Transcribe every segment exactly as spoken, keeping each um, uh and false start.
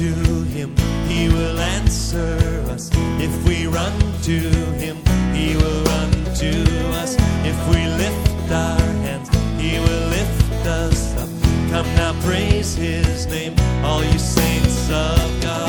to him, he will answer us. If we run to him, he will run to us. If we lift our hands, he will lift us up. Come now, praise his name, all you saints of God.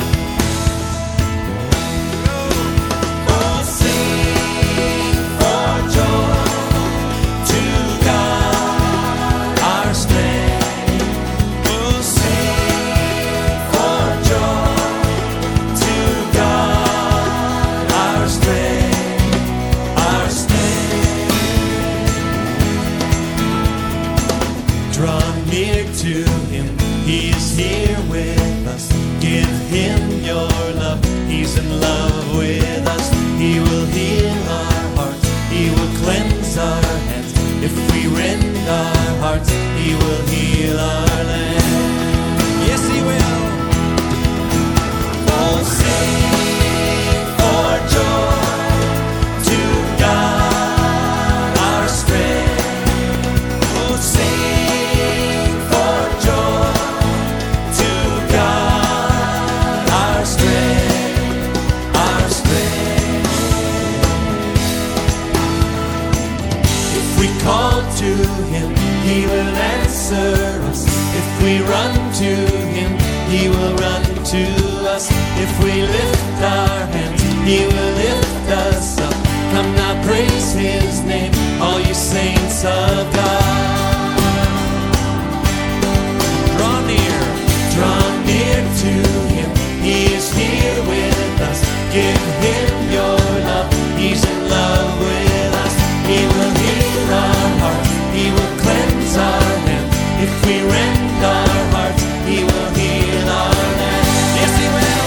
Draw near to him, he is here with us. Give him your love, he's in love with us. He will heal our hearts, he will cleanse our hands. If we rend our hearts, he will heal our land. Yes, he will. Oh, sing for joy to God our strength. Oh, sing call to him, he will answer us. If we run to him, he will run to us. If we lift our hands, he will lift us up. Come now, praise his name, all you saints of God. Draw near, draw near to him, he is here with us. Give him your love, he's in love with us. He will heal our hearts, he will cleanse our hands. If we rend our hearts, he will heal our land. Yes, he will.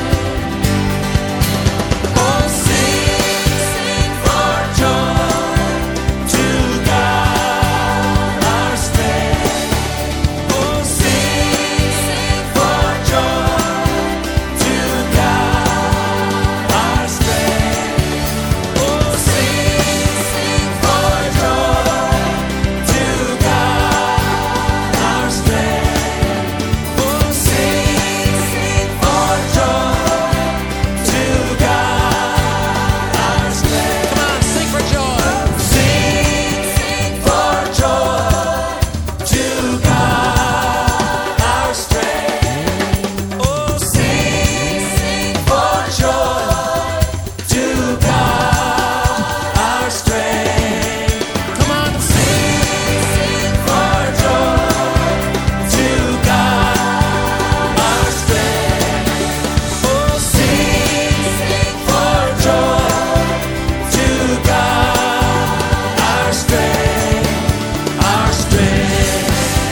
Oh, sing, sing for joy to God our strength. Oh, sing, sing for joy to God our strength. Oh, sing, sing for joy to God our strength. Oh, sing, sing for joy to God our strength. Come on, sing for joy. Sing, sing for joy to God our strength. Oh, sing, sing for joy to God our strength. Come on, sing, sing for joy to God our strength. Oh, sing, sing for joy to God our strength, our strength.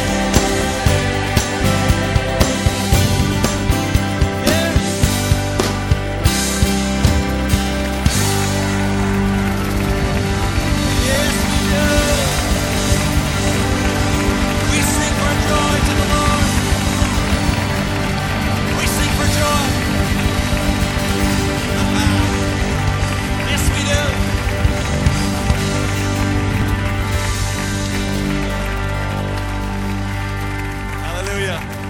Yeah. Yes, we do. We sing for joy to the Lord. We sing for joy. Yes, we do. Hallelujah.